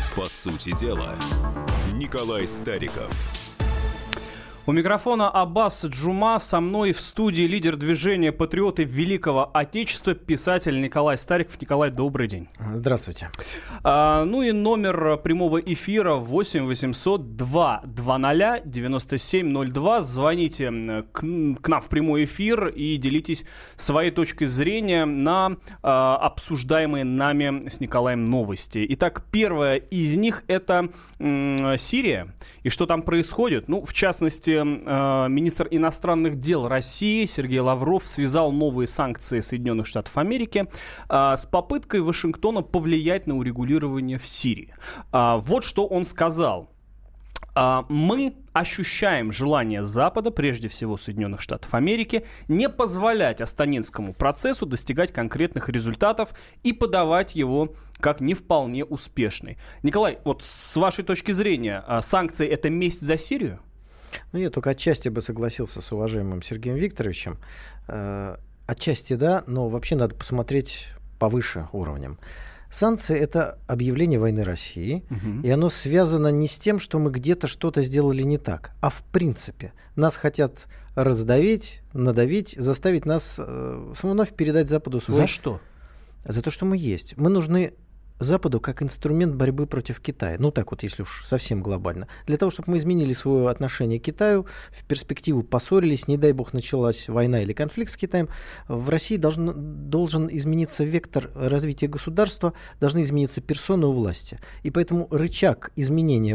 По сути дела, Николай Стариков. У микрофона Аббас Джума, со мной в студии лидер движения «Патриоты Великого Отечества», писатель Николай Стариков. Николай, добрый день. Здравствуйте. Ну и номер прямого эфира 8 800 220 9702. Звоните к нам в прямой эфир и делитесь своей точкой зрения на обсуждаемые нами с Николаем новости. Итак, первая из них — это Сирия и что там происходит. Ну, в частности, министр иностранных дел России Сергей Лавров связал новые санкции Соединенных Штатов Америки с попыткой Вашингтона повлиять на урегулирование в Сирии. Вот что он сказал. Мы ощущаем желание Запада, прежде всего Соединенных Штатов Америки, не позволять астанинскому процессу достигать конкретных результатов и подавать его как не вполне успешный. Николай, вот с вашей точки зрения, санкции — это месть за Сирию? Ну, я только отчасти бы согласился с уважаемым Сергеем Викторовичем. Отчасти да, но вообще надо посмотреть повыше уровнем. Санкции — это объявление войны России, и оно связано не с тем, что мы где-то что-то сделали не так, а в принципе. Нас хотят раздавить, надавить, заставить нас вновь передать Западу свой... За что? За то, что мы есть. Мы нужны Западу как инструмент борьбы против Китая. Ну так вот, если уж совсем глобально. Для того, чтобы мы изменили свое отношение к Китаю, в перспективу поссорились, не дай бог началась война или конфликт с Китаем, в России должен измениться вектор развития государства, должны измениться персоны у власти. И поэтому рычаг изменения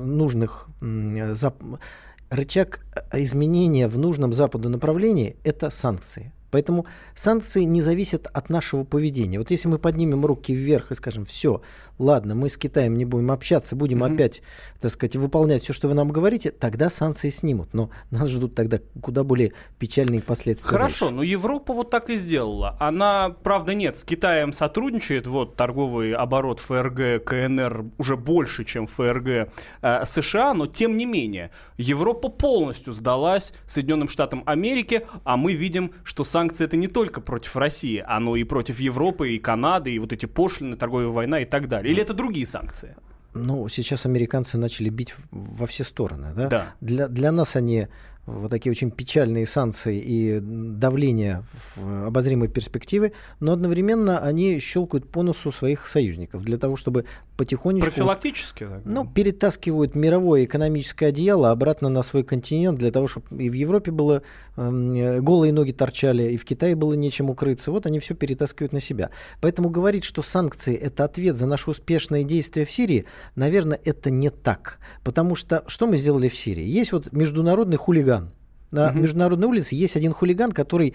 рычаг изменения в нужном Западу направлении — это санкции. Поэтому санкции не зависят от нашего поведения. Вот если мы поднимем руки вверх и скажем: все, ладно, мы с Китаем не будем общаться, будем опять, так сказать, выполнять все, что вы нам говорите, тогда санкции снимут. Но нас ждут тогда куда более печальные последствия. Хорошо, дальше. но Европа вот так и сделала. Она, правда, нет, с Китаем сотрудничает. Вот торговый оборот ФРГ, КНР уже больше, чем ФРГ США, но тем не менее Европа полностью сдалась Соединенным Штатам Америки, а мы видим, что санкции — это не только против России, оно и против Европы, и Канады, и вот эти пошлины, торговая война и так далее. Или это другие санкции? Ну, сейчас американцы начали бить во все стороны. Да? Да. Для нас они вот такие очень печальные санкции и давление в обозримой перспективе, но одновременно они щелкают по носу своих союзников для того, чтобы потихонечку... Профилактически? Перетаскивают мировое экономическое одеяло обратно на свой континент для того, чтобы и в Европе было голые ноги торчали, и в Китае было нечем укрыться. Вот они все перетаскивают на себя. Поэтому говорить, что санкции — это ответ за наши успешные действия в Сирии, наверное, это не так. Потому что что мы сделали в Сирии? Есть вот международный хулиган. На международной улице есть один хулиган, который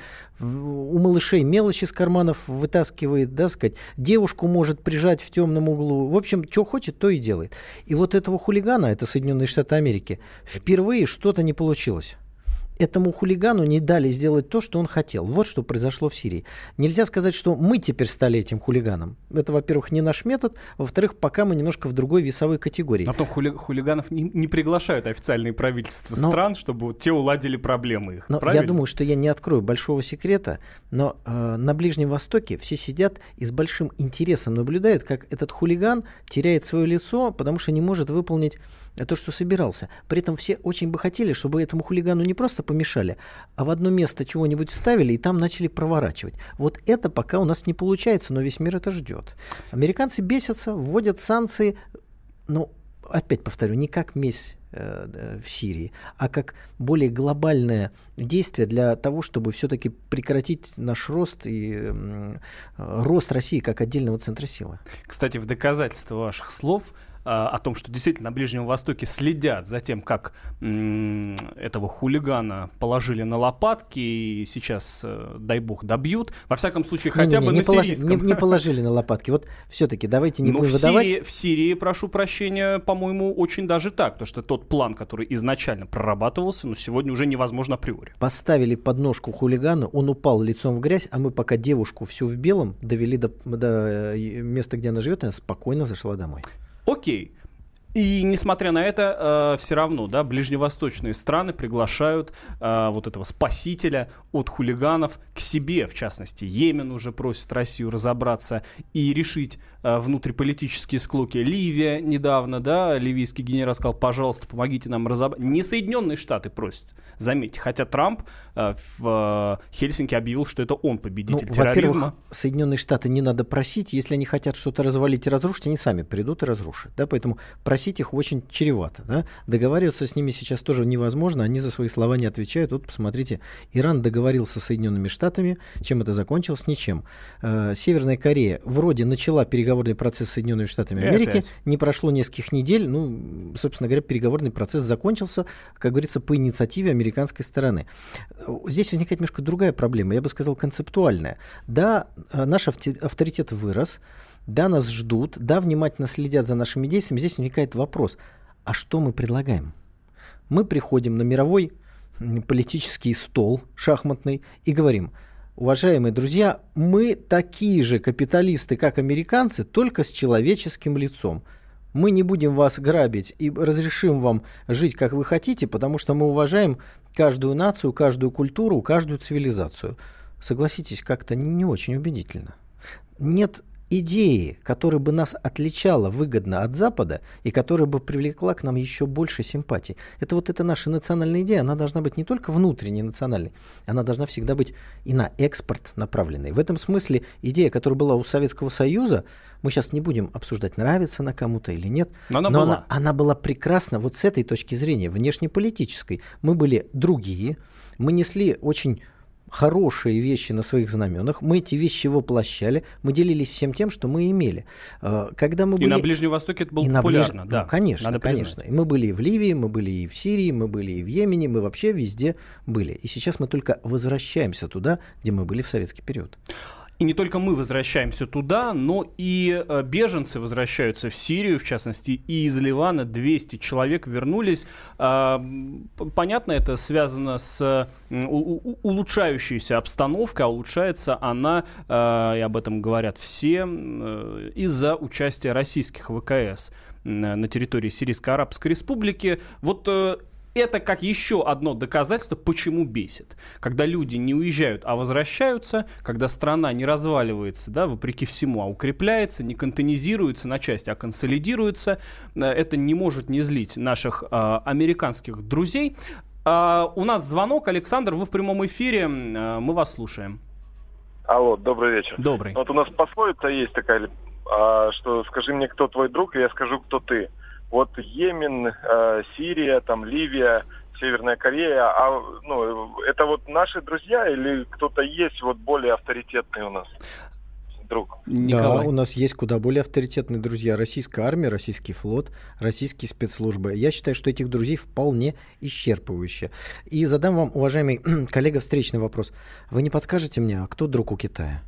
у малышей мелочи из карманов вытаскивает, да, сказать, девушку может прижать в темном углу. В общем, что хочет, то и делает. И вот этого хулигана, это Соединенные Штаты Америки, впервые что-то не получилось. Этому хулигану не дали сделать то, что он хотел. Вот что произошло в Сирии. Нельзя сказать, что мы теперь стали этим хулиганом. Это, во-первых, не наш метод. Во-вторых, пока мы немножко в другой весовой категории. А потом хулиганов не приглашают официальные правительства стран, чтобы вот те уладили проблемы их. Но я думаю, что я не открою большого секрета, но на Ближнем Востоке все сидят и с большим интересом наблюдают, как этот хулиган теряет свое лицо, потому что не может выполнить то, что собирался. При этом все очень бы хотели, чтобы этому хулигану не просто помешали, а в одно место чего-нибудь вставили и там начали проворачивать. Вот это пока у нас не получается, но весь мир это ждет. Американцы бесятся, вводят санкции, но, опять повторю, не как месть в Сирии, а как более глобальное действие для того, чтобы все-таки прекратить наш рост и рост России как отдельного центра силы. Кстати, в доказательство ваших слов о том, что действительно на Ближнем Востоке следят за тем, как этого хулигана положили на лопатки и сейчас, дай бог, добьют. Во всяком случае, хотя бы на сирийском. Не положили на лопатки. Вот все-таки давайте не будем выдавать. В Сирии, прошу прощения, по-моему, очень даже так, потому что тот план, который изначально прорабатывался, сегодня уже невозможно априори. Поставили подножку хулигану, он упал лицом в грязь, а мы пока девушку всю в белом довели до места, где она живет, и она спокойно зашла домой. Окей. И несмотря на это, все равно, да, ближневосточные страны приглашают вот этого спасителя от хулиганов к себе, в частности. Йемен уже просит Россию разобраться и решить внутриполитические склоки. Ливия недавно, да, ливийский генерал сказал: пожалуйста, помогите нам разобраться. Не Соединенные Штаты просят, заметьте, хотя Трамп в Хельсинки объявил, что это он победитель терроризма. Во-первых, Соединенные Штаты не надо просить, если они хотят что-то развалить и разрушить, они сами придут и разрушат, да, поэтому просить их очень чревато, да, договариваться с ними сейчас тоже невозможно, они за свои слова не отвечают. Вот посмотрите, Иран договорился с Соединенными Штатами, чем это закончилось? Ничем. Северная Корея вроде начала переговорный процесс с Соединенными Штатами Америки, не прошло нескольких недель, собственно говоря, переговорный процесс закончился, как говорится, по инициативе американской стороны. Здесь возникает немножко другая проблема, я бы сказал, концептуальная. Да, наш авторитет вырос, да, нас ждут, да, внимательно следят за нашими действиями. Здесь возникает вопрос, а что мы предлагаем? Мы приходим на мировой политический стол шахматный и говорим: уважаемые друзья, мы такие же капиталисты, как американцы, только с человеческим лицом. Мы не будем вас грабить и разрешим вам жить, как вы хотите, потому что мы уважаем каждую нацию, каждую культуру, каждую цивилизацию. Согласитесь, как-то не очень убедительно. Нет идеи, которая бы нас отличала выгодно от Запада и которая бы привлекла к нам еще больше симпатий. Это наша национальная идея, она должна быть не только внутренней национальной, она должна всегда быть и на экспорт направленной. В этом смысле идея, которая была у Советского Союза, мы сейчас не будем обсуждать, нравится она кому-то или нет, но она была прекрасна вот с этой точки зрения, внешнеполитической. Мы были другие, мы несли очень хорошие вещи на своих знаменах, мы эти вещи воплощали, мы делились всем тем, что мы имели. Когда мы были... И на Ближнем Востоке это было популярно, да. Конечно, конечно. Мы были и в Ливии, мы были и в Сирии, мы были и в Йемене, мы вообще везде были. И сейчас мы только возвращаемся туда, где мы были в советский период. И не только мы возвращаемся туда, но и беженцы возвращаются в Сирию, в частности, и из Ливана 200 человек вернулись. Понятно, это связано с улучшающейся обстановкой, а улучшается она, и об этом говорят все, из-за участия российских ВКС на территории Сирийской Арабской Республики. Вот это как еще одно доказательство, почему бесит. Когда люди не уезжают, а возвращаются, когда страна не разваливается, да, вопреки всему, а укрепляется, не контонизируется на части, а консолидируется, это не может не злить наших американских друзей. У нас звонок. Александр, вы в прямом эфире, мы вас слушаем. Алло, добрый вечер. Добрый. Вот у нас пословица есть такая, что скажи мне, кто твой друг, и я скажу, кто ты. Вот Йемен, Сирия, там Ливия, Северная Корея, это вот наши друзья или кто-то есть вот более авторитетный у нас друг? Николай. Да, у нас есть куда более авторитетные друзья. Российская армия, российский флот, российские спецслужбы. Я считаю, что этих друзей вполне исчерпывающе. И задам вам, уважаемый коллега, встречный вопрос. Вы не подскажете мне, а кто друг у Китая?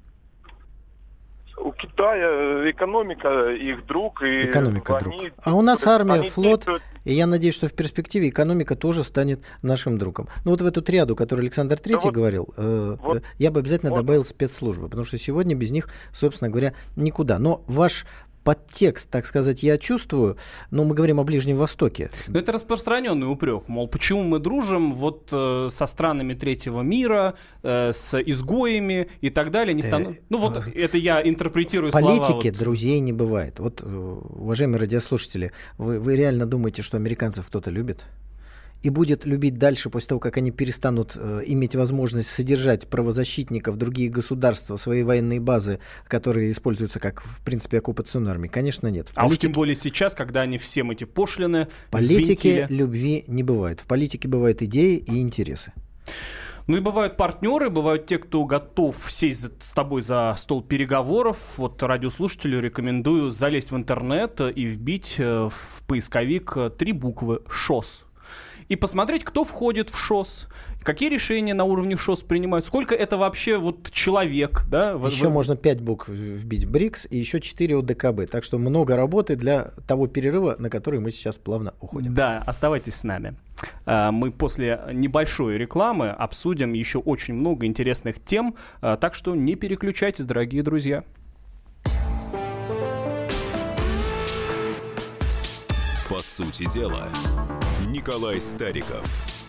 У Китая экономика их друг. И экономика друг. А у нас армия, флот, и я надеюсь, что в перспективе экономика тоже станет нашим другом. Ну вот в эту триаду, которую Александр Третий говорил, я бы обязательно добавил спецслужбы, потому что сегодня без них, собственно говоря, никуда. Но ваш подтекст, так сказать, я чувствую, но мы говорим о Ближнем Востоке. Но это распространенный упрек, мол, почему мы дружим вот со странами третьего мира, с изгоями и так далее. Это я интерпретирую слова. В политике друзей не бывает. Вот, уважаемые радиослушатели, вы реально думаете, что американцев кто-то любит? И будет любить дальше, после того, как они перестанут иметь возможность содержать правозащитников, другие государства, свои военные базы, которые используются как, в принципе, оккупационная армия? Конечно, нет. Уж тем более сейчас, когда они всем эти пошлины в политике любви не бывает. В политике бывают идеи и интересы. Ну и бывают партнеры, бывают те, кто готов сесть с тобой за стол переговоров. Вот радиослушателю рекомендую залезть в интернет и вбить в поисковик 3 буквы «ШОС». И посмотреть, кто входит в ШОС, какие решения на уровне ШОС принимают, сколько это вообще вот человек. Да? Еще можно 5 букв вбить в БРИКС и еще 4 от ДКБ. Так что много работы для того перерыва, на который мы сейчас плавно уходим. Да, оставайтесь с нами. Мы после небольшой рекламы обсудим еще очень много интересных тем, так что не переключайтесь, дорогие друзья. По сути дела, Николай Стариков.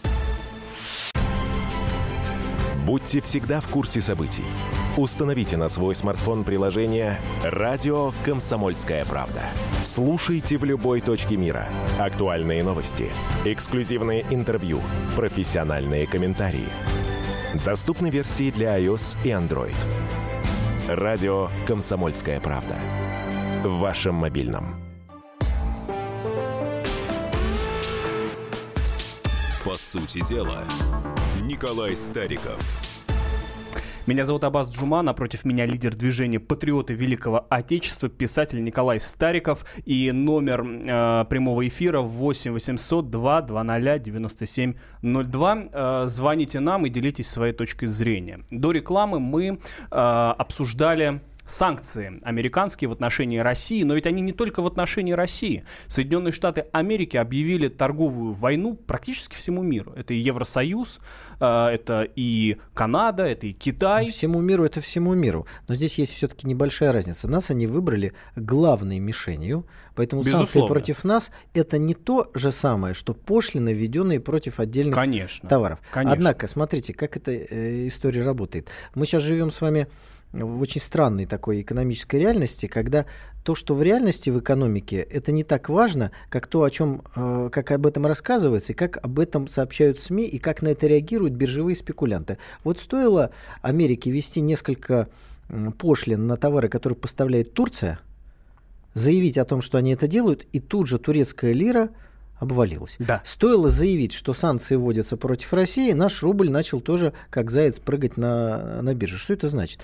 Будьте всегда в курсе событий. Установите на свой смартфон приложение «Радио Комсомольская правда». Слушайте в любой точке мира. Актуальные новости, эксклюзивные интервью, профессиональные комментарии. Доступны версии для iOS и Android. «Радио Комсомольская правда». В вашем мобильном. По сути дела, Николай Стариков. Меня зовут Аббас Джума, напротив меня лидер движения «Патриоты Великого Отечества», писатель Николай Стариков. И номер прямого эфира 8 800 220 97 02. Звоните нам и делитесь своей точкой зрения. До рекламы мы обсуждали санкции американские в отношении России, но ведь они не только в отношении России. Соединенные Штаты Америки объявили торговую войну практически всему миру. Это и Евросоюз, это и Канада, это и Китай. Всему миру это всему миру. Но здесь есть все-таки небольшая разница. Нас они выбрали главной мишенью, поэтому Безусловно. санкции против нас это не то же самое, что пошлины, введенные против отдельных товаров. Конечно. Однако, смотрите, как эта история работает. Мы сейчас живем с вами в очень странной такой экономической реальности, когда то, что в реальности в экономике, это не так важно, как то, о чем, как об этом рассказывается, и как об этом сообщают СМИ, и как на это реагируют биржевые спекулянты. Вот стоило Америке ввести несколько пошлин на товары, которые поставляет Турция, заявить о том, что они это делают, и тут же турецкая лира обвалилась. Да. Стоило заявить, что санкции вводятся против России, наш рубль начал тоже как заяц прыгать на бирже. Что это значит?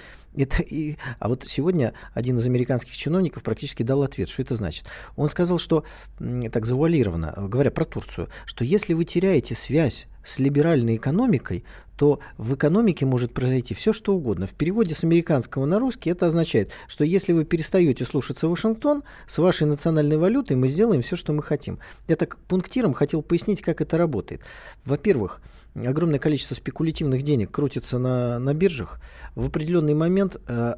А вот сегодня один из американских чиновников практически дал ответ, что это значит. Он сказал, что, так завуалированно, говоря про Турцию, что если вы теряете связь с либеральной экономикой, то в экономике может произойти все, что угодно. В переводе с американского на русский это означает, что если вы перестаете слушаться Вашингтон, с вашей национальной валютой мы сделаем все, что мы хотим. Я так пунктиром хотел пояснить, как это работает. Во-первых, огромное количество спекулятивных денег крутится на биржах. В определенный момент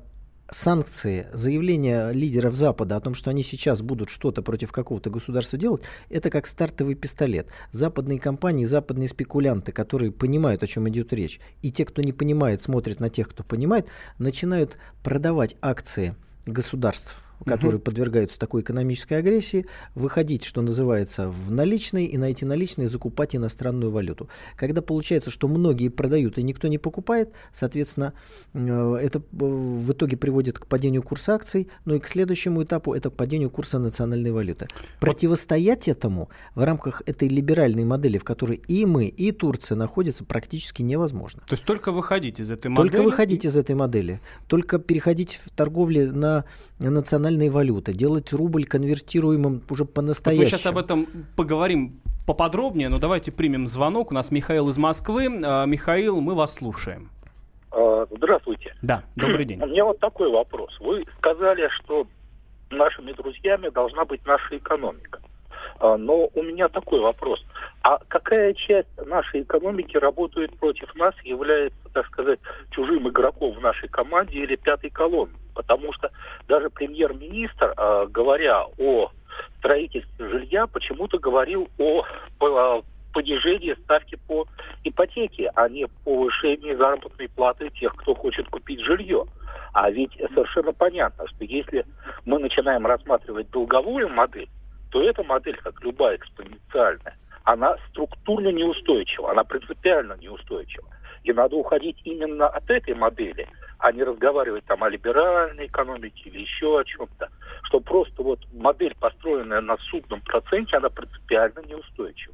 санкции, заявления лидеров Запада о том, что они сейчас будут что-то против какого-то государства делать, это как стартовый пистолет. Западные компании, западные спекулянты, которые понимают, о чем идет речь, и те, кто не понимает, смотрят на тех, кто понимает, начинают продавать акции государств, которые подвергаются такой экономической агрессии, выходить, что называется, в наличные, и на эти наличные закупать иностранную валюту. Когда получается, что многие продают и никто не покупает, соответственно, это в итоге приводит к падению курса акций, но и к следующему этапу это к падению курса национальной валюты. Противостоять этому в рамках этой либеральной модели, в которой и мы, и Турция находятся, практически невозможно. То есть только выходить из этой модели? Только выходить из этой модели. Только переходить в торговле на национальной валюты, делать рубль конвертируемым уже по-настоящему. Мы сейчас об этом поговорим поподробнее, но давайте примем звонок. У нас Михаил из Москвы. Михаил, мы вас слушаем. Здравствуйте. Да, добрый день. У меня вот такой вопрос. Вы сказали, что нашими друзьями должна быть наша экономика. Но у меня такой вопрос. А какая часть нашей экономики работает против нас, является, так сказать, чужим игроком в нашей команде или пятой колонной? Потому что даже премьер-министр, говоря о строительстве жилья, почему-то говорил о понижении ставки по ипотеке, а не повышении заработной платы тех, кто хочет купить жилье. А ведь совершенно понятно, что если мы начинаем рассматривать долговую модель, то эта модель, как любая экспоненциальная, она структурно неустойчива, она принципиально неустойчива. И надо уходить именно от этой модели, а не разговаривать там о либеральной экономике или еще о чем-то. Что просто вот модель, построенная на судном проценте, она принципиально неустойчива.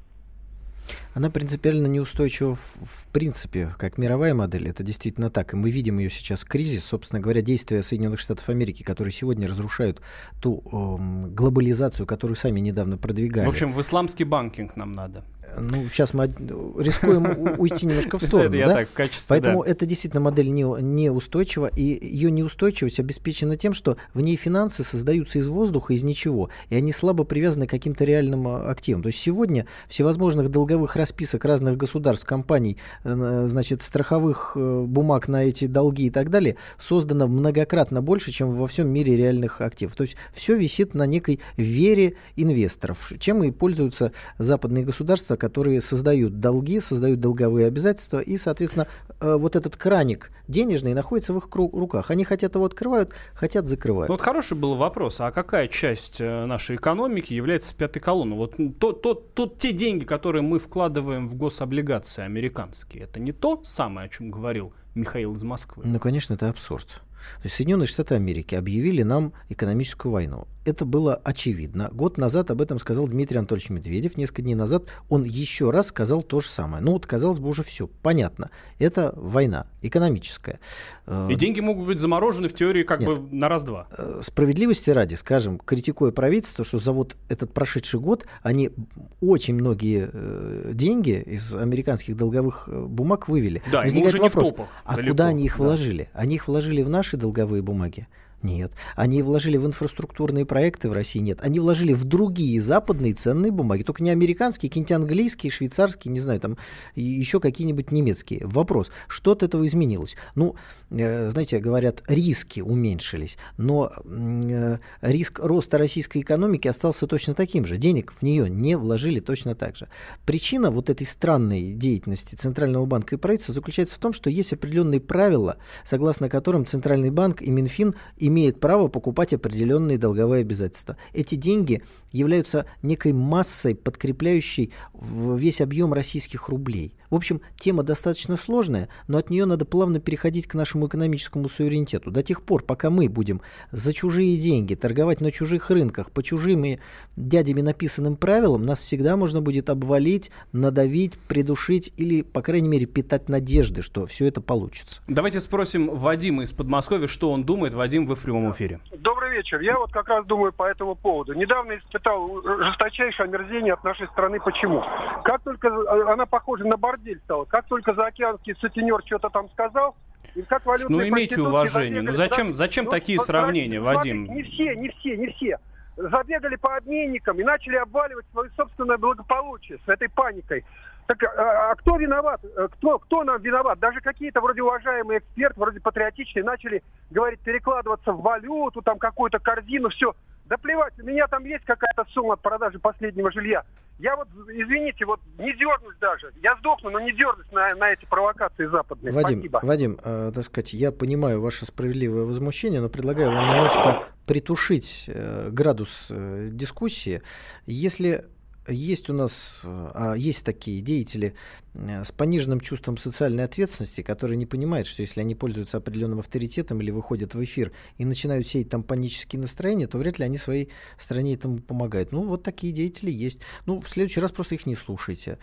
Она принципиально неустойчива в принципе, как мировая модель. Это действительно так. И мы видим ее сейчас кризис. Собственно говоря, действия Соединенных Штатов Америки, которые сегодня разрушают ту глобализацию, которую сами недавно продвигали. В общем, в исламский банкинг нам надо. Ну, сейчас мы рискуем уйти немножко в сторону. Это я так, в качестве, Поэтому это действительно модель неустойчива, и ее неустойчивость обеспечена тем, что в ней финансы создаются из воздуха, из ничего, и они слабо привязаны к каким-то реальным активам. То есть сегодня всевозможных долговых список разных государств, компаний, значит, страховых бумаг на эти долги и так далее, создано многократно больше, чем во всем мире реальных активов. То есть все висит на некой вере инвесторов, чем и пользуются западные государства, которые создают долги, создают долговые обязательства, и, соответственно, вот этот краник денежный находится в их руках. Они хотят его открывают, хотят закрывают. Ну, вот хороший был вопрос, а какая часть нашей экономики является пятой колонной? Вот те деньги, которые мы вкладываем в гособлигации американские, это не то самое, о чем говорил Михаил из Москвы? Ну, конечно, это абсурд. То есть Соединенные Штаты Америки объявили нам экономическую войну. Это было очевидно. Год назад об этом сказал Дмитрий Анатольевич Медведев. Несколько дней назад он еще раз сказал то же самое. Ну вот, казалось бы, уже все понятно. Это война экономическая. И деньги могут быть заморожены в теории как бы на раз-два. Справедливости ради, скажем, критикуя правительство, что за вот этот прошедший год они очень многие деньги из американских долговых бумаг вывели. Да, и мы уже не в топах. А куда они их вложили? Они их вложили в наши долговые бумаги? Нет. Они вложили в инфраструктурные проекты в России? Нет. Они вложили в другие западные ценные бумаги. Только не американские, какие-нибудь английские, швейцарские, не знаю, там еще какие-нибудь немецкие. Вопрос, что от этого изменилось? Ну, знаете, говорят, риски уменьшились, но риск роста российской экономики остался точно таким же. Денег в нее не вложили точно так же. Причина вот этой странной деятельности Центрального банка и правительства заключается в том, что есть определенные правила, согласно которым Центральный банк и Минфин имеет право покупать определенные долговые обязательства. Эти деньги являются некой массой, подкрепляющей весь объем российских рублей. В общем, тема достаточно сложная, но от нее надо плавно переходить к нашему экономическому суверенитету. До тех пор, пока мы будем за чужие деньги торговать на чужих рынках, по чужим и дядями написанным правилам, нас всегда можно будет обвалить, надавить, придушить или, по крайней мере, питать надежды, что все это получится. Давайте спросим Вадима из Подмосковья, что он думает. Вадим, вы в прямом эфире. Добрый вечер. Я вот как раз думаю по этому поводу. Недавно испытал жесточайшее омерзение от нашей страны. Почему? Как только она похожа на бордель стала, как только заокеанский сутенер что-то там сказал, и как валютные ну имейте уважение. Ну зачем такие сравнения, Вадим? Не все. Забегали по обменникам и начали обваливать свое собственное благополучие с этой паникой. Так, а кто виноват? Кто нам виноват? Даже какие-то вроде уважаемые эксперты, вроде патриотичные, начали говорить, перекладываться в валюту, там какую-то корзину, все. Да плевать, у меня там есть какая-то сумма от продажи последнего жилья. Я вот, извините, вот не дернусь даже. Я сдохну, но не дернусь на эти провокации западные. Вадим, так сказать, я понимаю ваше справедливое возмущение, но предлагаю вам немножко притушить градус дискуссии. Если есть у нас, есть такие деятели с пониженным чувством социальной ответственности, которые не понимают, что если они пользуются определенным авторитетом или выходят в эфир и начинают сеять там панические настроения, то вряд ли они своей стране этому помогают. Ну, вот такие деятели есть. Ну, в следующий раз просто их не слушайте.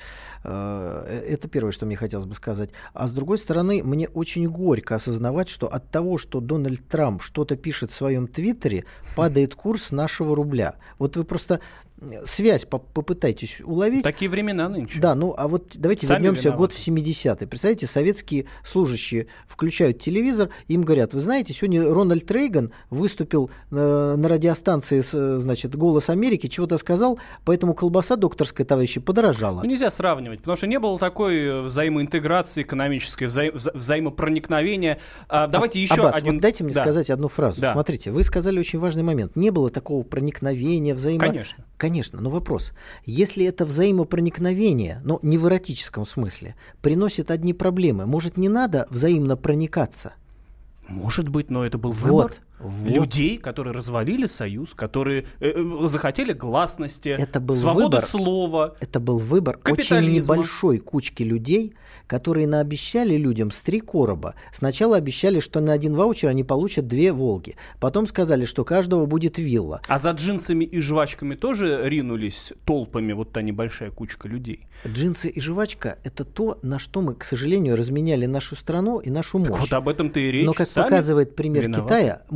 Это первое, что мне хотелось бы сказать. А с другой стороны, мне очень горько осознавать, что от того, что Дональд Трамп что-то пишет в своем твиттере, падает курс нашего рубля. Вот вы просто связь попытайтесь уловить. Такие времена нынче. Да, ну а вот давайте вернемся год в 70-е. Представляете, советские служащие включают телевизор, им говорят, вы знаете, сегодня Рональд Рейган выступил на радиостанции, значит, «Голос Америки», чего-то сказал, поэтому колбаса докторская, товарищи, подорожала. Ну, нельзя сравнивать, потому что не было такой взаимоинтеграции экономической, взаимопроникновения. Давайте еще Аббас, один... Вот дайте мне сказать одну фразу. Да. Смотрите, вы сказали очень важный момент. Не было такого проникновения, Конечно, но вопрос. Если это взаимопроникновение, но не в эротическом смысле, приносит одни проблемы, может, не надо взаимно проникаться? Может быть, но это был выбор людей, которые развалили союз, которые захотели гласности, это был свободы выбор, слова. Это был выбор очень небольшой кучки людей, которые наобещали людям с 3 короба. Сначала обещали, что на 1 ваучер они получат 2 «Волги». Потом сказали, что каждого будет вилла. А за джинсами и жвачками тоже ринулись толпами вот та небольшая кучка людей? Джинсы и жвачка – это то, на что мы, к сожалению, разменяли нашу страну и нашу мощь. Так вот об этом-то и речь. Но, как показывает пример Китая,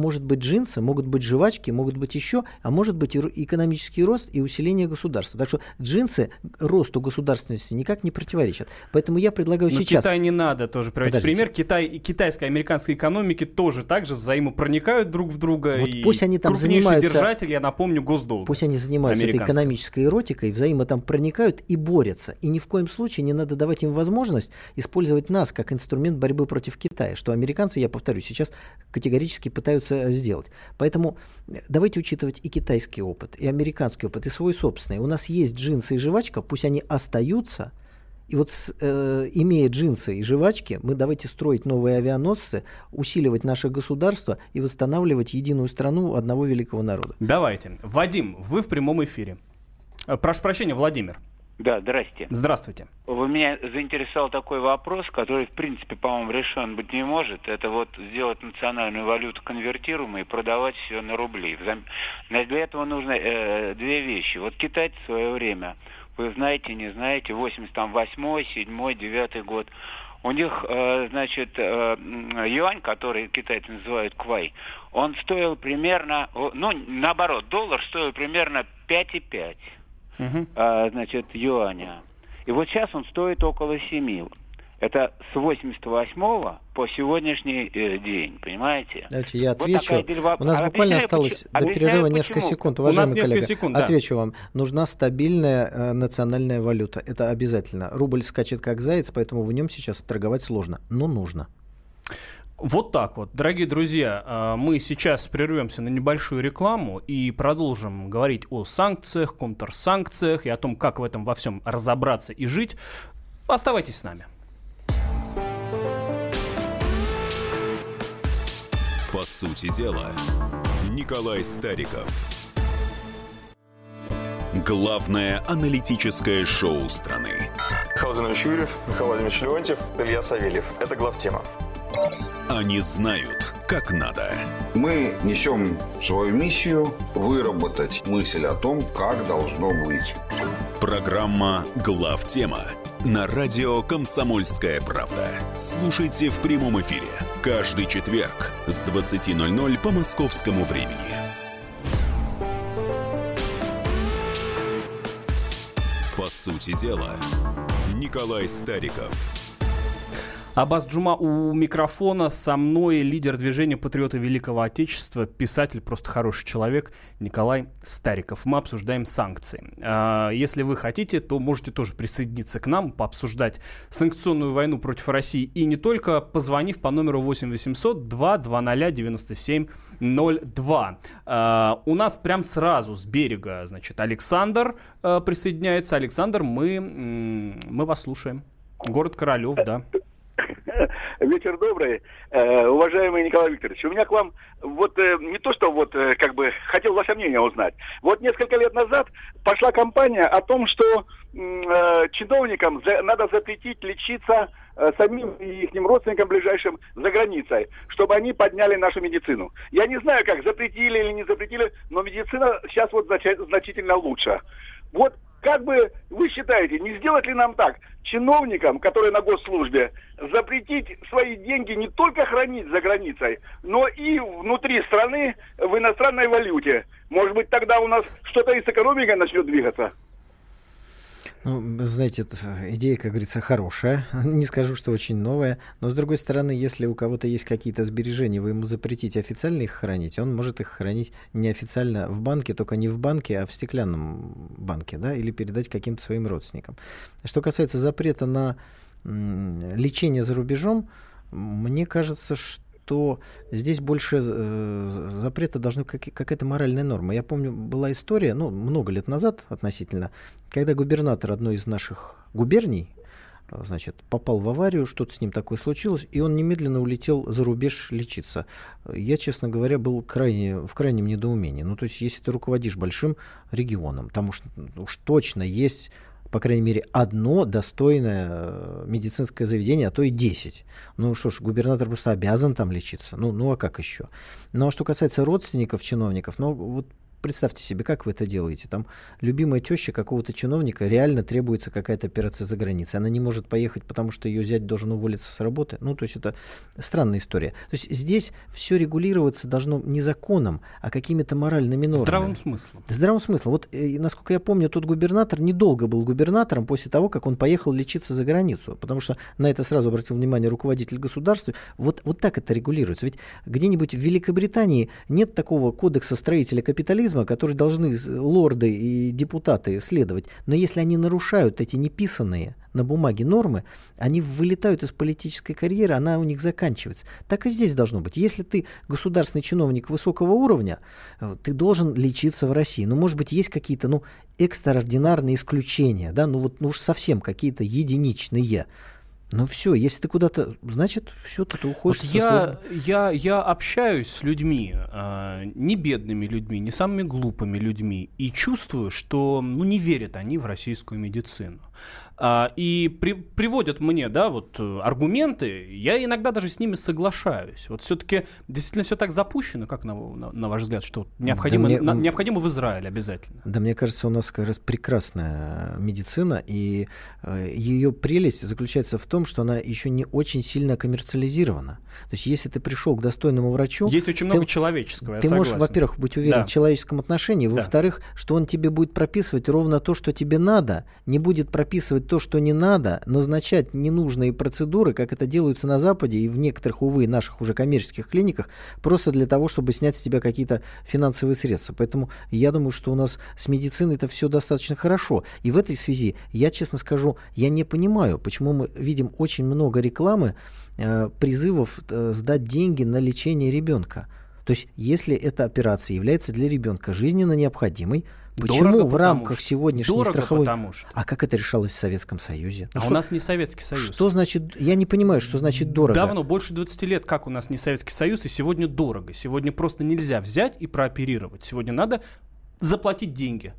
может быть джинсы, могут быть жвачки, могут быть еще, а может быть и экономический рост и усиление государства. Так что джинсы росту государственности никак не противоречат. Поэтому я предлагаю сейчас... Китай не надо тоже приводить пример. Китай и китайская и американская экономики тоже так же взаимопроникают друг в друга. Вот и пусть они там крупнейший занимаются... держатель, я напомню, госдолга. Пусть они занимаются этой экономической эротикой, взаимо там проникают и борются. И ни в коем случае не надо давать им возможность использовать нас как инструмент борьбы против Китая, что американцы, я повторю, сейчас категорически пытаются сделать. Поэтому давайте учитывать и китайский опыт, и американский опыт, и свой собственный. У нас есть джинсы и жвачка, пусть они остаются. И вот имея джинсы и жвачки, мы давайте строить новые авианосцы, усиливать наше государство и восстанавливать единую страну одного великого народа. Давайте. Вадим, вы в прямом эфире. Прошу прощения, Владимир. Да, здрасте. Здравствуйте. Вы меня заинтересовал такой вопрос, который, в принципе, по-моему, решен быть не может. Это вот сделать национальную валюту конвертируемой и продавать все на рубли. Для этого нужно две вещи. Вот китайцы в свое время, вы знаете, не знаете, 88-й, 7-й, 9-й год, у них, юань, который китайцы называют квай, он стоил примерно, наоборот, доллар стоил примерно 5,5. Юаня. И вот сейчас он стоит около 7. Это с 88-го по сегодняшний день, понимаете? Давайте я отвечу. У нас буквально осталось до перерыва несколько секунд. Уважаемый коллега, отвечу вам. Нужна стабильная национальная валюта. Это обязательно. Рубль скачет как заяц, поэтому в нем сейчас торговать сложно, но нужно. Вот так вот. Дорогие друзья, мы сейчас прервемся на небольшую рекламу и продолжим говорить о санкциях, контрсанкциях и о том, как в этом во всем разобраться и жить. Оставайтесь с нами. По сути дела, Николай Стариков. Главное аналитическое шоу страны. Михаил Владимирович Юрьев, Михаил Владимирович Леонтьев, Илья Савельев. Это главтема. Они знают, как надо. Мы несем свою миссию выработать мысль о том, как должно быть. Программа «Главтема» на радио «Комсомольская правда». Слушайте в прямом эфире каждый четверг с 20:00 по московскому времени. По сути дела, Николай Стариков. Аббас Джума у микрофона, со мной лидер движения «Патриоты Великого Отечества», писатель, просто хороший человек Николай Стариков. Мы обсуждаем санкции. Если вы хотите, то можете тоже присоединиться к нам, пообсуждать санкционную войну против России и не только, позвонив по номеру 8 800 220 97 02. У нас прям сразу с берега, Александр присоединяется. Александр, мы вас слушаем. Город Королев, да. Вечер добрый, уважаемый Николай Викторович. У меня к вам не то, что хотел ваше мнение узнать. Вот несколько лет назад пошла кампания о том, что чиновникам надо запретить лечиться самим и их родственникам ближайшим за границей, чтобы они подняли нашу медицину. Я не знаю, как запретили или не запретили, но медицина сейчас значительно лучше. Вот как бы вы считаете, не сделать ли нам так, чиновникам, которые на госслужбе, запретить свои деньги не только хранить за границей, но и внутри страны в иностранной валюте? Может быть, тогда у нас что-то и с экономикой начнет двигаться? Знаете, идея, как говорится, хорошая. Не скажу, что очень новая. Но, с другой стороны, если у кого-то есть какие-то сбережения, вы ему запретите официально их хранить, он может их хранить неофициально в банке, только не в банке, а в стеклянном банке, да, или передать каким-то своим родственникам. Что касается запрета на лечение за рубежом, мне кажется, что здесь больше запрета должна быть какая-то моральная норма. Я помню, была история, много лет назад относительно, когда губернатор одной из наших губерний, попал в аварию, что-то с ним такое случилось, и он немедленно улетел за рубеж лечиться. Я, честно говоря, был в крайнем недоумении. То есть, если ты руководишь большим регионом, там уж точно есть, по крайней мере, одно достойное медицинское заведение, а то и 10. Губернатор просто обязан там лечиться. А как еще? А что касается родственников, чиновников, представьте себе, как вы это делаете. Там любимая теща какого-то чиновника, реально требуется какая-то операция за границей. Она не может поехать, потому что ее зять должен уволиться с работы. Ну, то есть это странная история. То есть здесь все регулироваться должно не законом, а какими-то моральными нормами. Здравым смыслом. Здравым смыслом. Вот, насколько я помню, тот губернатор недолго был губернатором после того, как он поехал лечиться за границу. Потому что на это сразу обратил внимание руководитель государства. Вот так это регулируется. Ведь где-нибудь в Великобритании нет такого кодекса строителя капитализма, который должны лорды и депутаты следовать. Но если они нарушают эти неписанные на бумаге нормы, они вылетают из политической карьеры, она у них заканчивается. Так и здесь должно быть. Если ты государственный чиновник высокого уровня, ты должен лечиться в России. Но, может быть, есть какие-то экстраординарные исключения, да, уж совсем какие-то единичные. Ну все, если ты куда-то, значит, все, ты уходишь. Вот я общаюсь с людьми, не бедными людьми, не самыми глупыми людьми, и чувствую, что не верят они в российскую медицину. И приводят мне, аргументы, я иногда даже с ними соглашаюсь. Вот все-таки действительно все так запущено, как на ваш взгляд, что необходимо в Израиле обязательно? Да, мне кажется, у нас как раз прекрасная медицина, и ее прелесть заключается в том, что она еще не очень сильно коммерциализирована. То есть, если ты пришел к достойному врачу... Есть очень много человеческого, я согласен. Ты можешь, во-первых, быть уверен в человеческом отношении, во-вторых, что он тебе будет прописывать ровно то, что тебе надо, не будет прописывать то, что не надо, назначать ненужные процедуры, как это делается на Западе и в некоторых, увы, наших уже коммерческих клиниках, просто для того, чтобы снять с тебя какие-то финансовые средства. Поэтому я думаю, что у нас с медициной это все достаточно хорошо. И в этой связи, я честно скажу, я не понимаю, почему мы видим очень много рекламы, призывов сдать деньги на лечение ребенка. То есть, если эта операция является для ребенка жизненно необходимой, почему в рамках сегодняшней страховой... А как это решалось в Советском Союзе? У нас не Советский Союз. Что значит... Я не понимаю, что значит дорого. Давно, больше 20 лет, как у нас не Советский Союз, и сегодня дорого. Сегодня просто нельзя взять и прооперировать. Сегодня надо заплатить деньги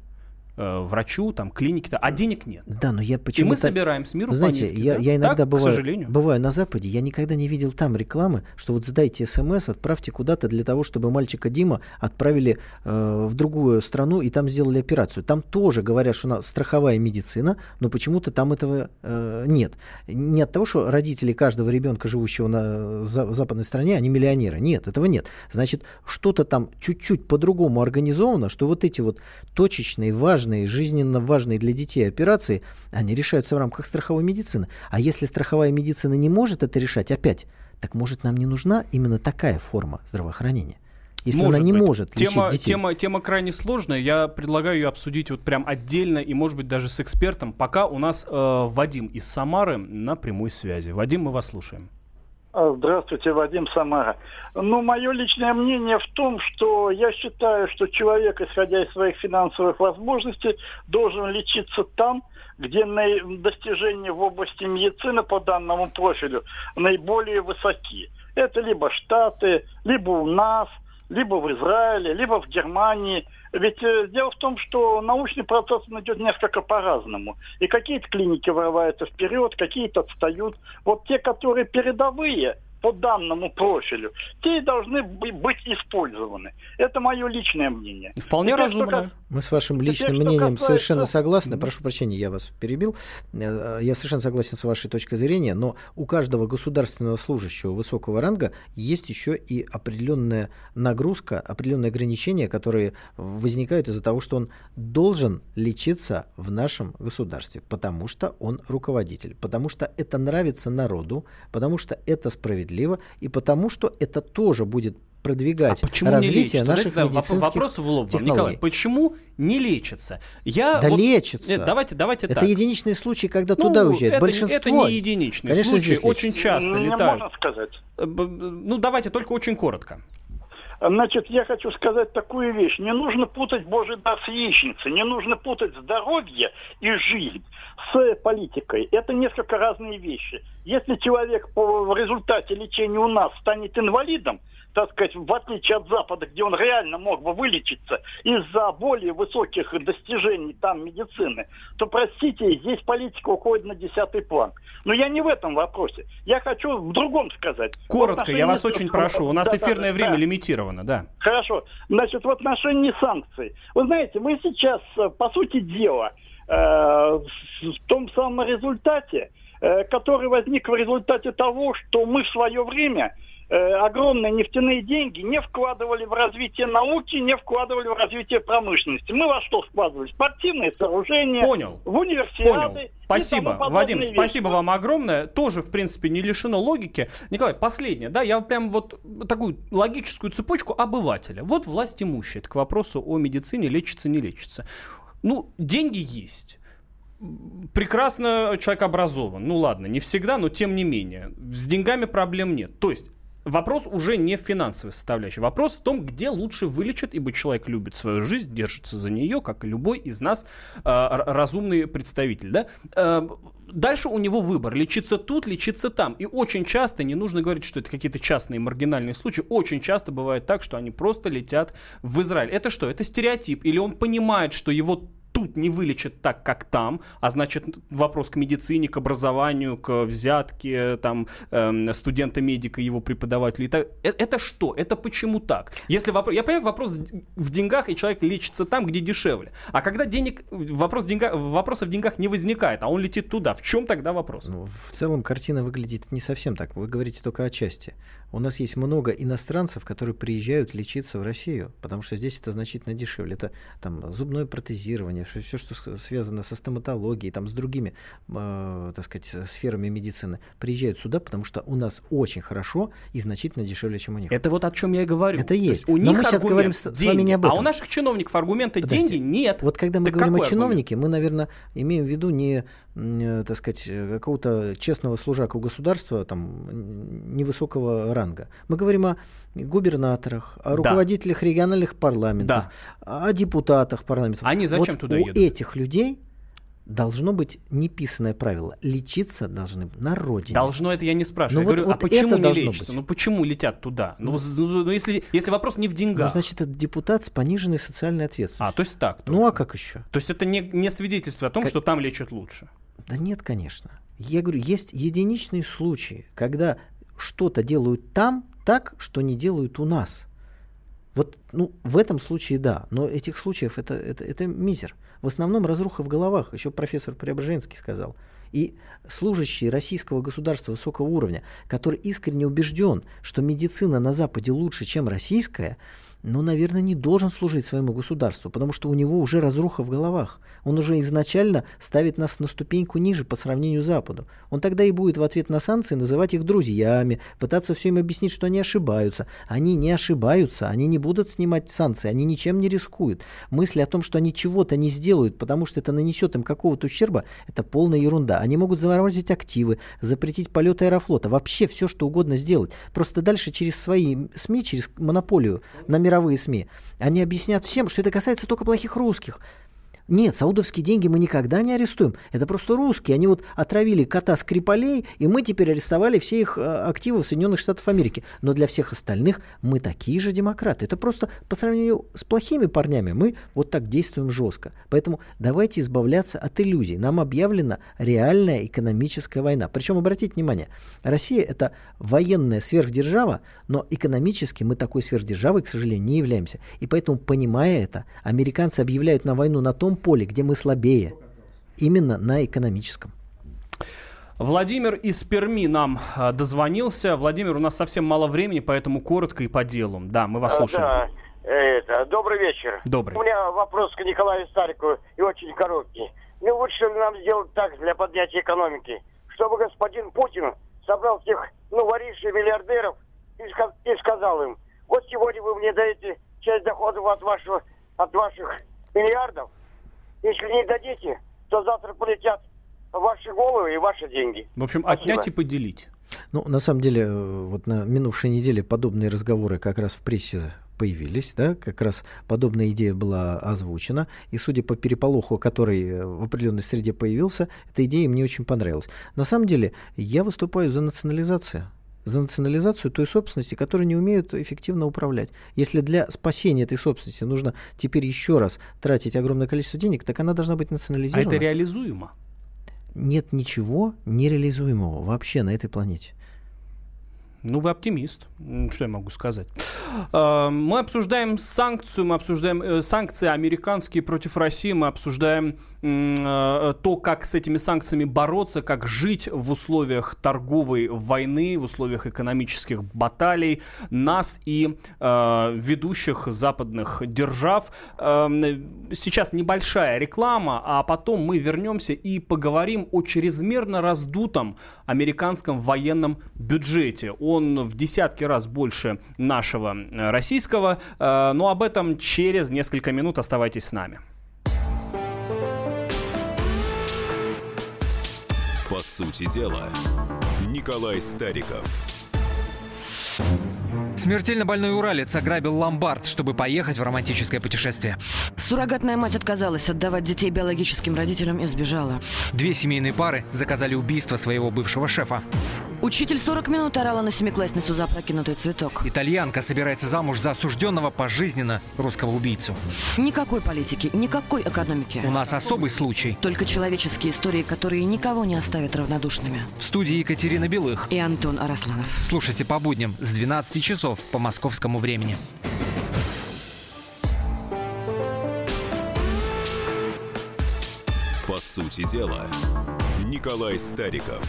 врачу, клинике, а денег нет. Да, но я почему-то... И мы собираем с миру знаете, по нитке. Я иногда к сожалению. бываю на Западе, я никогда не видел там рекламы, что вот сдайте СМС, отправьте куда-то для того, чтобы мальчика Дима отправили в другую страну и там сделали операцию. Там тоже говорят, что у нас страховая медицина, но почему-то там этого нет. Не от того, что родители каждого ребенка, живущего в западной стране, они миллионеры. Нет, этого нет. Значит, что-то там чуть-чуть по-другому организовано, что вот эти вот точечные, важные, жизненно важные для детей операции, они решаются в рамках страховой медицины. А если страховая медицина не может это решать, опять, так может нам не нужна именно такая форма здравоохранения? Если она не может лечить детей. Тема крайне сложная. Я предлагаю ее обсудить вот прям отдельно и, может быть, даже с экспертом. Пока у нас Вадим из Самары на прямой связи. Вадим, мы вас слушаем. Здравствуйте, Вадим, Самара. Мое личное мнение в том, что я считаю, что человек, исходя из своих финансовых возможностей, должен лечиться там, где достижения в области медицины по данному профилю наиболее высоки. Это либо Штаты, либо у нас, либо в Израиле, либо в Германии. Ведь дело в том, что научный процесс идет несколько по-разному. И какие-то клиники вырываются вперед, какие-то отстают. Вот те, которые передовые по данному профилю, те и должны быть использованы. Это мое личное мнение. Вполне разумно. Мы с вашим личным мнением совершенно согласны. Прошу прощения, я вас перебил. Я совершенно согласен с вашей точкой зрения, но у каждого государственного служащего высокого ранга есть еще и определенная нагрузка, определенные ограничения, которые возникают из-за того, что он должен лечиться в нашем государстве, потому что он руководитель, потому что это нравится народу, потому что это справедливо, и потому что это тоже будет продвигать развитие наших медицинских вопрос в лоб, технологий. Николай, почему не лечится? Лечится. Давайте это так. единичный случай, когда туда уезжают. Большинство. Это не единичный случай, очень часто летают. Можно сказать. Давайте только очень коротко. Значит, я хочу сказать такую вещь. Не нужно путать Божий дар с яичницей. Не нужно путать здоровье и жизнь с политикой. Это несколько разные вещи. Если человек в результате лечения у нас станет инвалидом, так сказать, в отличие от Запада, где он реально мог бы вылечиться из-за более высоких достижений там медицины, то, простите, здесь политика уходит на 10-й план. Но я не в этом вопросе. Я хочу в другом сказать. Коротко, я вас очень прошу. У нас эфирное время лимитировано, да. Хорошо. Значит, в отношении санкций. Вы знаете, мы сейчас, по сути дела, в том самом результате, который возник в результате того, что мы в свое время огромные нефтяные деньги не вкладывали в развитие науки, не вкладывали в развитие промышленности. Мы во что вкладывали? Спортивные сооружения, в универсиады. Понял. Спасибо, Вадим, спасибо вам огромное. Тоже, в принципе, не лишено логики. Николай, последнее, да, я прям вот такую логическую цепочку обывателя. Вот власть имущая, это к вопросу о медицине, лечится, не лечится. Ну, деньги есть. Прекрасно человек образован. Ну ладно, не всегда, но тем не менее. С деньгами проблем нет. То есть вопрос уже не в финансовой составляющей. Вопрос в том, где лучше вылечат, ибо человек любит свою жизнь, держится за нее, как и любой из нас разумный представитель. Да? Дальше у него выбор. Лечиться тут, лечиться там. И очень часто, не нужно говорить, что это какие-то частные маргинальные случаи, очень часто бывает так, что они просто летят в Израиль. Это что? Это стереотип? Или он понимает, что его тут не вылечат так, как там, а значит вопрос к медицине, к образованию, к взятке там, студента-медика, его преподавателя. Это что? Это почему так? Если вопрос, я понимаю, вопрос в деньгах, и человек лечится там, где дешевле. А когда вопроса в деньгах не возникает, а он летит туда, в чем тогда вопрос? Ну, в целом картина выглядит не совсем так. Вы говорите только о части. У нас есть много иностранцев, которые приезжают лечиться в Россию, потому что здесь это значительно дешевле. Это там зубное протезирование, все, что связано со стоматологией, там, с другими, так сказать, сферами медицины, приезжают сюда, потому что у нас очень хорошо и значительно дешевле, чем у них. Это вот о чем я и говорю. Это есть. У них мы сейчас говорим с вами не об этом. А у наших чиновников аргумента деньги нет. Вот когда мы говорим о чиновнике, мы, наверное, имеем в виду не, так сказать, какого-то честного служаку государства, там, невысокого ранга. Мы говорим о губернаторах, о руководителях региональных парламентов, о депутатах парламентов. Они зачем туда едут? У этих людей должно быть неписанное правило. Лечиться должны на родине. Должно, это я не спрашиваю. Я говорю, а почему не лечатся? Ну почему летят туда? Ну, если вопрос не в деньгах. Ну, значит, это депутат с пониженной социальной ответственностью. То есть так. Ну, а как еще? То есть это не свидетельство о том, что там лечат лучше? Да нет, конечно. Я говорю, есть единичные случаи, когда что-то делают там так, что не делают у нас. Вот, ну, в этом случае да, но этих случаев это мизер. В основном разруха в головах, еще профессор Преображенский сказал. И служащий российского государства высокого уровня, который искренне убежден, что медицина на Западе лучше, чем российская, но, наверное, не должен служить своему государству, потому что у него уже разруха в головах. Он уже изначально ставит нас на ступеньку ниже по сравнению с Западу. Он тогда и будет в ответ на санкции называть их друзьями, пытаться все им объяснить, что они ошибаются. Они не ошибаются, они не будут снимать санкции, они ничем не рискуют. Мысли о том, что они чего-то не сделают, потому что это нанесет им какого-то ущерба, это полная ерунда. Они могут заморозить активы, запретить полеты Аэрофлота, вообще все, что угодно сделать. Просто дальше через свои СМИ, через монополию на мировые СМИ, они объяснят всем, что это касается только плохих русских. Нет, саудовские деньги мы никогда не арестуем. Это просто русские. Они вот отравили кота Скрипалей, и мы теперь арестовали все их активы в Соединенных Штатах Америки. Но для всех остальных мы такие же демократы. Это просто по сравнению с плохими парнями мы вот так действуем жестко. Поэтому давайте избавляться от иллюзий. Нам объявлена реальная экономическая война. Причем, обратите внимание, Россия — это военная сверхдержава, но экономически мы такой сверхдержавой, к сожалению, не являемся. И поэтому, понимая это, американцы объявляют нам войну на том поле, где мы слабее, именно на экономическом. Владимир из Перми нам дозвонился. Владимир, у нас совсем мало времени, поэтому коротко и по делу. Да, мы вас слушаем. Добрый вечер. Добрый. У меня вопрос к Николаю Старику и очень короткий. Не лучше ли нам сделать так для поднятия экономики, чтобы господин Путин собрал всех воришей, миллиардеров и сказал им: вот сегодня вы мне даете часть доходов от ваших миллиардов. Если не дадите, то завтра полетят ваши головы и ваши деньги. В общем, Спасибо. Отнять и поделить. Ну, на самом деле, вот на минувшей неделе подобные разговоры как раз в прессе появились, да, как раз подобная идея была озвучена, и судя по переполоху, который в определенной среде появился, эта идея мне очень понравилась. На самом деле, я выступаю за национализацию. за национализацию той собственности, которую не умеют эффективно управлять. Если для спасения этой собственности нужно теперь еще раз тратить огромное количество денег, так она должна быть национализирована. А это реализуемо? Нет ничего нереализуемого вообще на этой планете. Ну, вы оптимист. Что я могу сказать? Мы обсуждаем санкции, санкции американские против России, мы обсуждаем то, как с этими санкциями бороться, как жить в условиях торговой войны, в условиях экономических баталий нас и ведущих западных держав. Сейчас небольшая реклама, а потом мы вернемся и поговорим о чрезмерно раздутом американском военном бюджете. Он в десятки раз больше нашего российского, но об этом через несколько минут. Оставайтесь с нами. По сути дела, Николай Стариков. Смертельно больной уралец ограбил ломбард, чтобы поехать в романтическое путешествие. Суррогатная мать отказалась отдавать детей биологическим родителям и сбежала. 2 семейные пары заказали убийство своего бывшего шефа. Учитель 40 минут орала на семиклассницу за опрокинутый цветок. Итальянка собирается замуж за осужденного пожизненно русского убийцу. Никакой политики, никакой экономики. У нас особый случай. Только человеческие истории, которые никого не оставят равнодушными. В студии Екатерина Белых и Антон Арасланов. Слушайте по будням с 12 часов по московскому времени. По сути дела, Николай Стариков.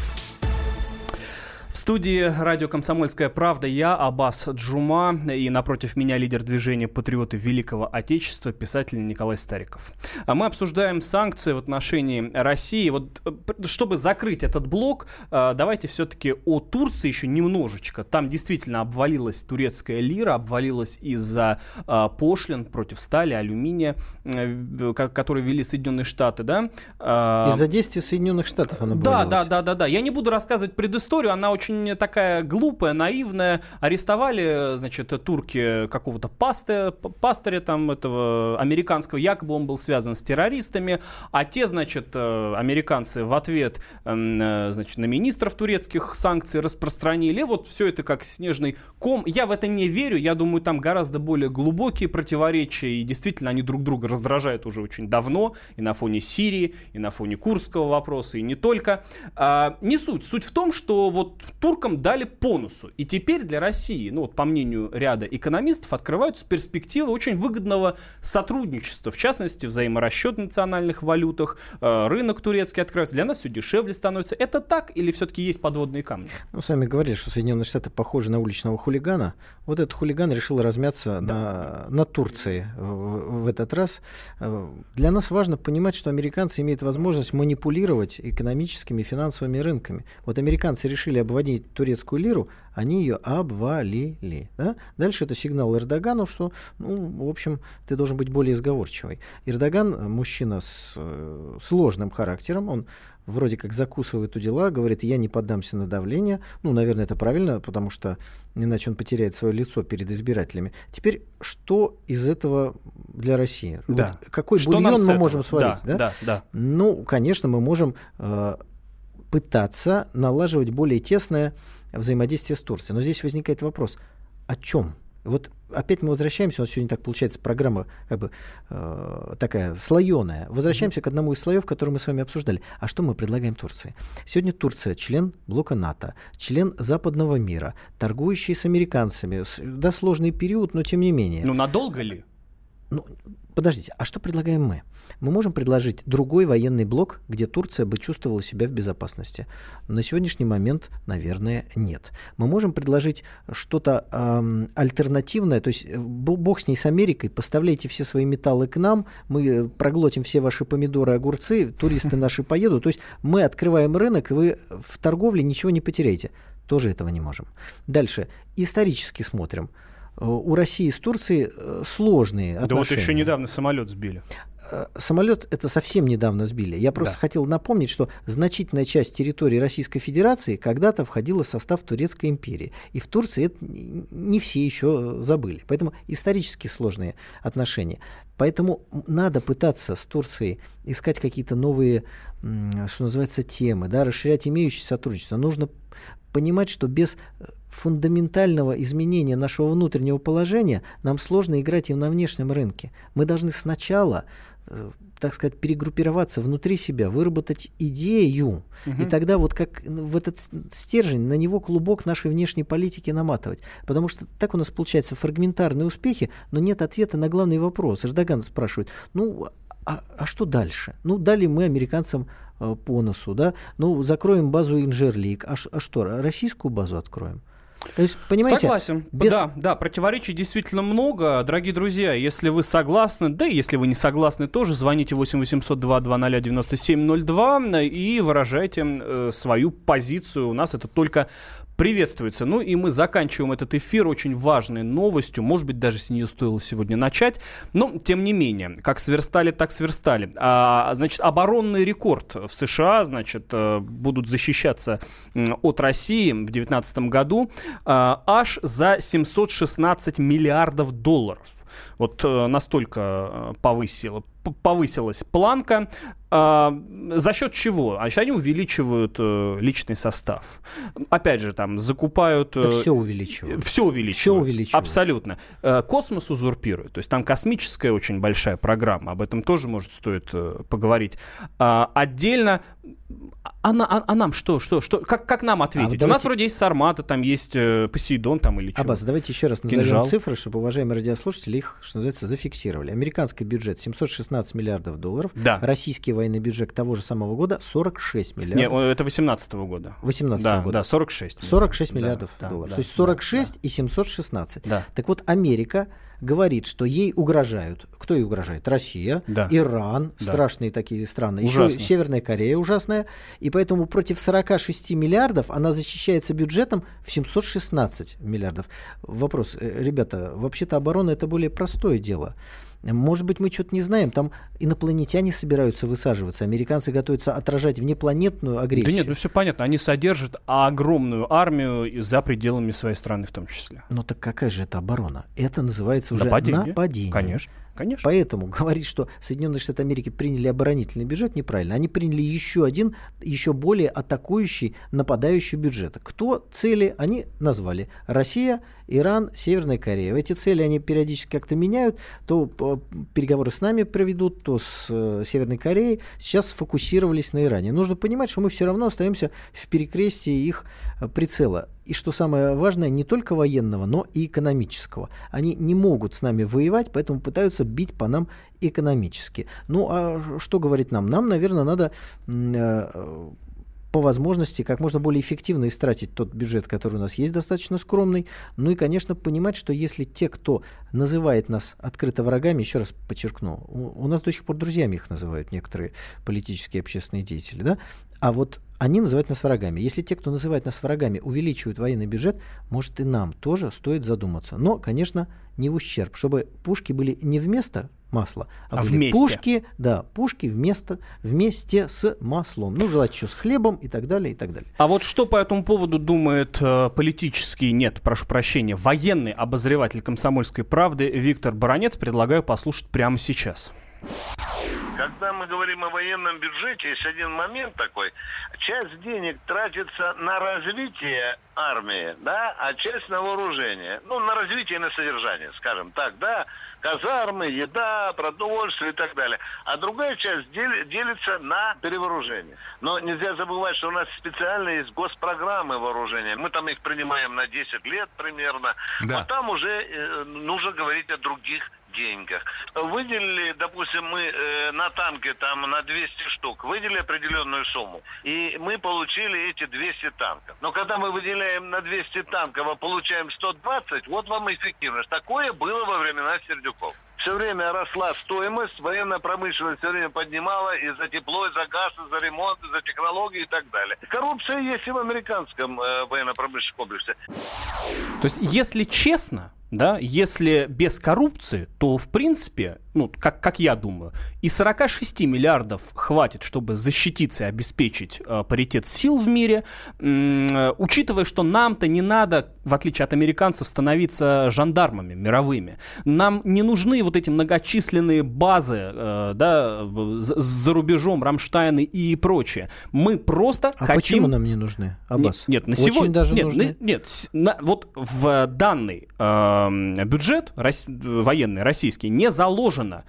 В студии радио «Комсомольская правда» я, Аббас Джума, и напротив меня лидер движения «Патриоты Великого Отечества», писатель Николай Стариков. Мы обсуждаем санкции в отношении России. Вот, чтобы закрыть этот блок, давайте все-таки о Турции еще немножечко. Там действительно обвалилась турецкая лира, обвалилась из-за пошлин против стали, алюминия, которые ввели Соединенные Штаты. Да? Из-за действий Соединенных Штатов она обвалилась. Да. Я не буду рассказывать предысторию, она очень такая глупая, наивная. Арестовали, значит, турки какого-то пастыря там этого американского, якобы он был связан с террористами, а те, значит, американцы в ответ, значит, на министров турецких санкций распространили. Вот все это как снежный ком. Я в это не верю, я думаю, там гораздо более глубокие противоречия, и действительно они друг друга раздражают уже очень давно, и на фоне Сирии, и на фоне курдского вопроса, и не только. Не суть. Суть в том, что вот туркам дали по носу. И теперь для России, ну вот по мнению ряда экономистов, открываются перспективы очень выгодного сотрудничества. В частности, взаиморасчет в национальных валютах, рынок турецкий открывается. Для нас все дешевле становится. Это так или все-таки есть подводные камни? Ну, сами говорили, что Соединенные Штаты похожи на уличного хулигана. Вот этот хулиган решил размяться на Турции в этот раз. Для нас важно понимать, что американцы имеют возможность манипулировать экономическими и финансовыми рынками. Вот американцы решили обводить турецкую лиру, они ее обвалили. Да? Дальше это сигнал Эрдогану, что, в общем, ты должен быть более изговорчивый. Эрдоган, мужчина с сложным характером, он вроде как закусывает у дела, говорит, я не поддамся на давление. Наверное, это правильно, потому что иначе он потеряет свое лицо перед избирателями. Теперь, что из этого для России? Да. Вот какой что бульон мы можем сварить? Да. Конечно, мы можем пытаться налаживать более тесное взаимодействие с Турцией. Но здесь возникает вопрос, о чем? Вот опять мы возвращаемся, у нас сегодня так получается программа такая слоеная. Возвращаемся к одному из слоев, который мы с вами обсуждали. А что мы предлагаем Турции? Сегодня Турция член блока НАТО, член западного мира, торгующий с американцами. Да, сложный период, но тем не менее. Надолго ли? Подождите, а что предлагаем мы? Мы можем предложить другой военный блок, где Турция бы чувствовала себя в безопасности. На сегодняшний момент, наверное, нет. Мы можем предложить что-то альтернативное, то есть бог с ней, с Америкой, поставляйте все свои металлы к нам, мы проглотим все ваши помидоры, огурцы, туристы наши поедут. То есть мы открываем рынок, и вы в торговле ничего не потеряете. Тоже этого не можем. Дальше. Исторически смотрим. У России с Турцией сложные отношения. Да вот еще недавно самолет сбили. Самолет это совсем недавно сбили. Я просто хотел напомнить, что значительная часть территории Российской Федерации когда-то входила в состав Турецкой империи. И в Турции это не все еще забыли. Поэтому исторически сложные отношения. Поэтому надо пытаться с Турцией искать какие-то новые что называется, темы, да, расширять имеющее сотрудничество. Нужно понимать, что без фундаментального изменения нашего внутреннего положения нам сложно играть и на внешнем рынке. Мы должны сначала, так сказать, перегруппироваться внутри себя, выработать идею, и тогда вот как в этот стержень, на него клубок нашей внешней политики наматывать. Потому что так у нас получаются фрагментарные успехи, но нет ответа на главный вопрос. Эрдоган спрашивает, а что дальше? Дали мы американцам по носу, да? Закроем базу Инжерлик. А что, российскую базу откроем? То есть, понимаете, согласен. Да, противоречий действительно много. Дорогие друзья, если вы согласны, да и если вы не согласны тоже, звоните 8 800 220 9702 и выражайте свою позицию. У нас это только приветствуется. И мы заканчиваем этот эфир очень важной новостью. Может быть, даже с нее стоило сегодня начать. Но, тем не менее, как сверстали, так сверстали. Значит, оборонный рекорд в США, будут защищаться от России в 2019 году аж за 716 миллиардов долларов. Вот настолько повысилась планка. За счет чего? Они увеличивают личный состав. Опять же, там закупают... Да все увеличивают. Все увеличивают. Абсолютно. Космос узурпирует. То есть там космическая очень большая программа. Об этом тоже, может, стоит поговорить. Отдельно... А нам что? Как нам ответить? У нас вроде есть Сармата, там есть Посейдон там или что. Аббас, давайте еще раз назовем цифры, чтобы уважаемые радиослушатели их, что называется, зафиксировали. Американский бюджет 716 миллиардов долларов. Да. Российский военный бюджет того же самого года 46 миллиардов. Нет, это 18 года. 18 года. Да, 46. 46 миллиардов долларов. То есть 46 и 716. Да. Так вот, Америка говорит, что ей угрожают. Кто ей угрожает? Россия, Иран, страшные такие страны. Ужасно. Еще Северная Корея ужасная. И поэтому против 46 миллиардов она защищается бюджетом в 716 миллиардов. Вопрос, ребята, вообще-то оборона — это более простое дело. Может быть, мы что-то не знаем. Там инопланетяне собираются высаживаться. Американцы готовятся отражать внепланетную агрессию. Да нет, все понятно. Они содержат огромную армию за пределами своей страны в том числе. Так какая же это оборона? Это называется уже нападение. Конечно. Поэтому говорить, что Соединенные Штаты Америки приняли оборонительный бюджет, неправильно. Они приняли еще один, еще более атакующий, нападающий бюджет. Кто цели они назвали? Россия, Иран, Северная Корея. Эти цели они периодически как-то меняют. То переговоры с нами проведут, то с Северной Кореей. Сейчас сфокусировались на Иране. Нужно понимать, что мы все равно остаемся в перекрестии их прицела. И что самое важное, не только военного, но и экономического. Они не могут с нами воевать, поэтому пытаются бить по нам экономически. А что говорить нам? Нам, наверное, надо по возможности как можно более эффективно истратить тот бюджет, который у нас есть, достаточно скромный. И, конечно, понимать, что если те, кто называет нас открыто врагами, еще раз подчеркну, у нас до сих пор друзьями их называют некоторые политические и общественные деятели, да? А вот они называют нас врагами. Если те, кто называет нас врагами, увеличивают военный бюджет, может, и нам тоже стоит задуматься. Но, конечно, не в ущерб, чтобы пушки были не вместо масла, а были вместе. Пушки вместе с маслом. Желательно еще с хлебом и так далее, и так далее. А вот что по этому поводу думает военный обозреватель «Комсомольской правды» Виктор Баранец, предлагаю послушать прямо сейчас. Когда мы говорим о военном бюджете, есть один момент такой. Часть денег тратится на развитие армии, да, а часть на вооружение. На развитие и на содержание, скажем так, да. Казармы, еда, продовольствие и так далее. А другая часть делится на перевооружение. Но нельзя забывать, что у нас специально есть госпрограммы вооружения. Мы там их принимаем на 10 лет примерно. Да. А там уже нужно говорить о других деньгах. Выделили, допустим, мы на танки там на 200 штук, выделили определенную сумму, и мы получили эти 200 танков. Но когда мы выделяем на 200 танков, а получаем 120, вот вам эффективность. Такое было во времена Сердюков. Все время росла стоимость, военная промышленность все время поднимала и за тепло, и за газ, и за ремонт, и за технологии и так далее. Коррупция есть и в американском военно-промышленном комплексе. То есть, если честно, да, если без коррупции, то, в принципе, как я думаю, и 46 миллиардов хватит, чтобы защититься и обеспечить паритет сил в мире, учитывая, что нам-то не надо, в отличие от американцев, становиться жандармами мировыми. Нам не нужны вот эти многочисленные базы, за рубежом, Рамштайны и прочее. Мы просто хотим... почему нам не нужны, Аббас? Нет, на Очень сегодня... даже нужны. Вот в данный бюджет военный, российский, не заложено,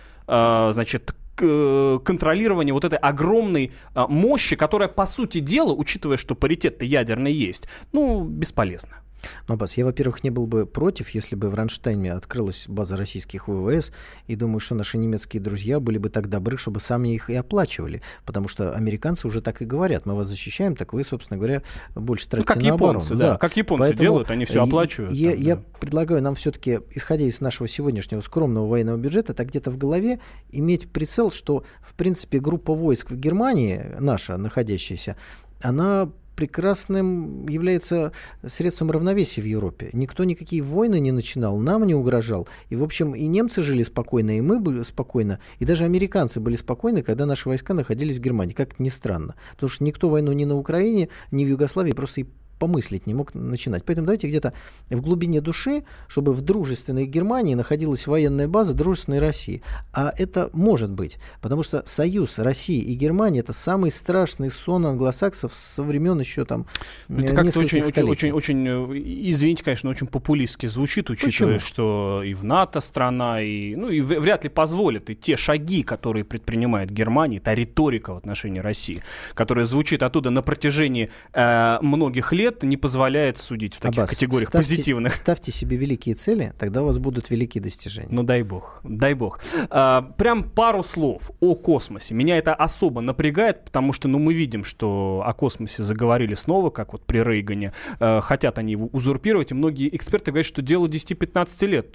контролирование вот этой огромной мощи, которая, по сути дела, учитывая, что паритет-то ядерный есть, бесполезна. Аббас, я, во-первых, не был бы против, если бы в Рамштайне открылась база российских ВВС, и думаю, что наши немецкие друзья были бы так добры, чтобы сами их и оплачивали, потому что американцы уже так и говорят: мы вас защищаем, так вы, собственно говоря, больше тратите на оборону. Японцы, да. Как японцы Поэтому делают, они все оплачивают. Я предлагаю нам все-таки, исходя из нашего сегодняшнего скромного военного бюджета, так где-то в голове иметь прицел, что, в принципе, группа войск в Германии, наша, находящаяся, она прекрасным является средством равновесия в Европе. Никто никакие войны не начинал, нам не угрожал. И, в общем, и немцы жили спокойно, и мы были спокойно, и даже американцы были спокойны, когда наши войска находились в Германии. Как ни странно. Потому что никто войну ни на Украине, ни в Югославии просто и помыслить не мог начинать. Поэтому давайте где-то в глубине души, чтобы в дружественной Германии находилась военная база дружественной России. А это может быть, потому что союз России и Германии — это самый страшный сон англосаксов со времен еще там нескольких столетий. Очень, извините, конечно, очень популистски звучит, учитывая, что и в НАТО страна, и вряд ли позволят и те шаги, которые предпринимает Германия, та риторика в отношении России, которая звучит оттуда на протяжении многих лет, не позволяет судить в таких категориях позитивных. Ставьте себе великие цели, тогда у вас будут великие достижения. Дай бог. Прям пару слов о космосе. Меня это особо напрягает, потому что мы видим, что о космосе заговорили снова, как вот при Рейгане. Хотят они его узурпировать, и многие эксперты говорят, что дело 10-15 лет.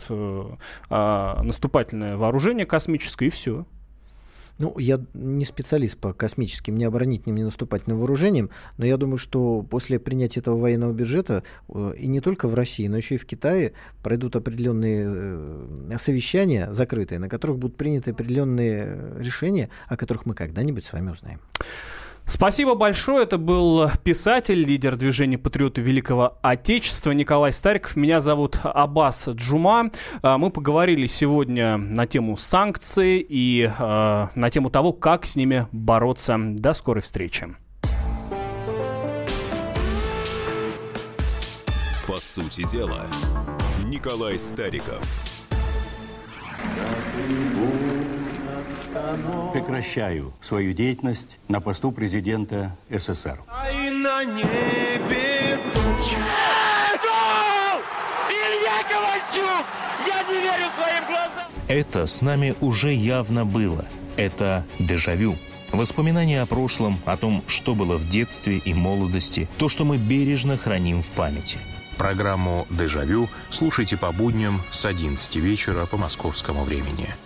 Наступательное вооружение космическое, и все. Я не специалист по космическим, ни оборонительным, ни наступательным вооружениям, но я думаю, что после принятия этого военного бюджета и не только в России, но еще и в Китае пройдут определенные совещания закрытые, на которых будут приняты определенные решения, о которых мы когда-нибудь с вами узнаем. Спасибо большое. Это был писатель, лидер движения «Патриоты Великого Отечества» Николай Стариков. Меня зовут Аббас Джума. Мы поговорили сегодня на тему санкций и на тему того, как с ними бороться. До скорой встречи. По сути дела, Николай Стариков. Прекращаю свою деятельность на посту президента СССР. И на небе тучи. Илья Ковальчук! Я не верю своим глазам! Это с нами уже явно было. Это дежавю. Воспоминания о прошлом, о том, что было в детстве и молодости, то, что мы бережно храним в памяти. Программу «Дежавю» слушайте по будням с 11 вечера по московскому времени.